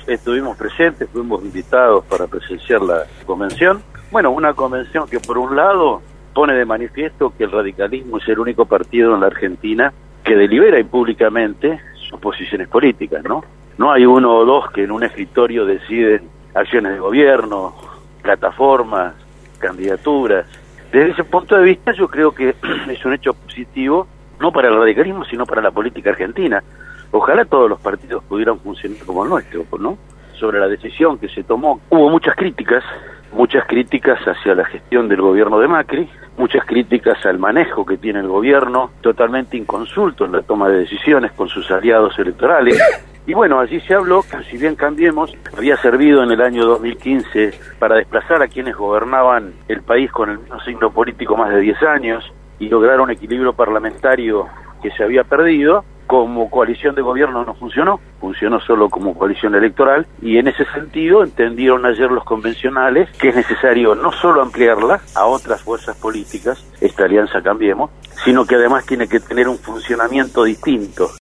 estuvimos presentes, fuimos invitados para presenciar la convención. Bueno, una convención que por un lado pone de manifiesto que el radicalismo es el único partido en la Argentina que delibera públicamente sus posiciones políticas, ¿no? No hay uno o dos que en un escritorio deciden acciones de gobierno, plataformas, candidaturas. Desde ese punto de vista yo creo que es un hecho positivo, no para el radicalismo, sino para la política argentina. Ojalá todos los partidos pudieran funcionar como el nuestro, ¿no? Sobre la decisión que se tomó, hubo muchas críticas hacia la gestión del gobierno de Macri, muchas críticas al manejo que tiene el gobierno, totalmente inconsulto en la toma de decisiones con sus aliados electorales. Y bueno, allí se habló que si bien Cambiemos había servido en el año 2015 para desplazar a quienes gobernaban el país con el mismo signo político más de 10 años y lograr un equilibrio parlamentario que se había perdido, como coalición de gobierno no funcionó, funcionó solo como coalición electoral, y en ese sentido entendieron ayer los convencionales que es necesario no solo ampliarla a otras fuerzas políticas, esta alianza Cambiemos, sino que además tiene que tener un funcionamiento distinto.